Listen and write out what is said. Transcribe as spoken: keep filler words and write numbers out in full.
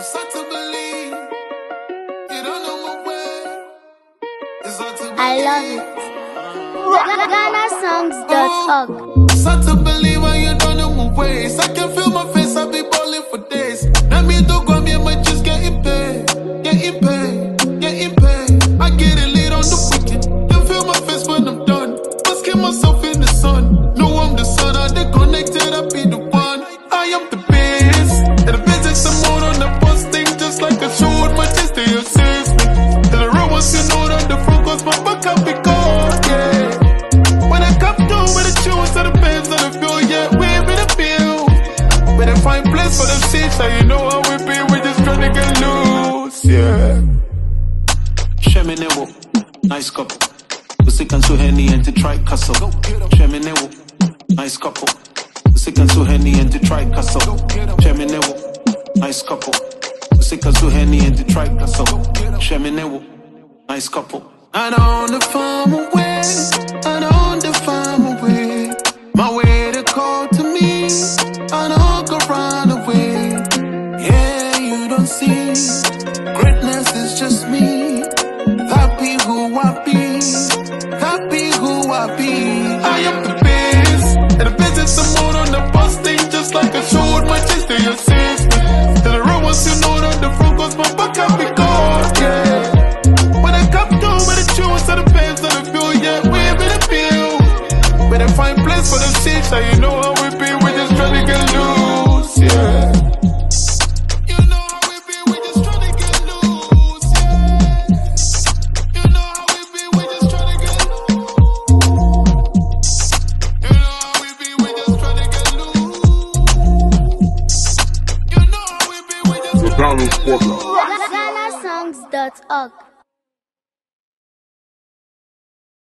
hard to believe you don't know my way. It's hard to believe. I love it. Ghana songs dot org. It's hard to believe when you don't know my ways. I can feel my face, I'll be balling for days. Now me do go, me might just getting paid, getting paid, getting paid. I get a lead on the wicked. Can feel my face when I'm done. Basking myself in the sun. No, I'm the sun, I they connected, I be the one. I am the best, and the best is the mode on the posting, just like a show with my chest, they assist me. And the real ones you know that the front goes my back up be gone, yeah. When I come down with the tunes and the bands and the feel, yeah, we in the field. But I find place for the seats, so you know how we be, we just trying to get loose, yeah. Sheminewo, nice couple. We sick and so henny and to try castle. Sheminewo, nice couple. We sick and so henny and to try castle. Sheminewo, nice couple. We sick and so henny and to try castle. Sheminewo, nice couple. I don't the farm away, I don't the farm away. My way to call to me, I don't go run away. Yeah, you don't see, greatness is just me. That be who I be, that be who I be. I am the best, and the best is the mode on the bus thing, just like a show with my chest, they assist me. And the real ones you know that the front goes my back up be gone, yeah. When I come down with the tunes and the bands and the feel, yeah, we in the field. But I find place for the seats, so you know how we be, we just trying to get loose, yeah. You know how we be, we just trying to get loose, yeah. You know how we be, we just trying to get loose. You know how we be, we just trying to get loose. You know how we be, we just trying to get loose. Ghana songs dot org.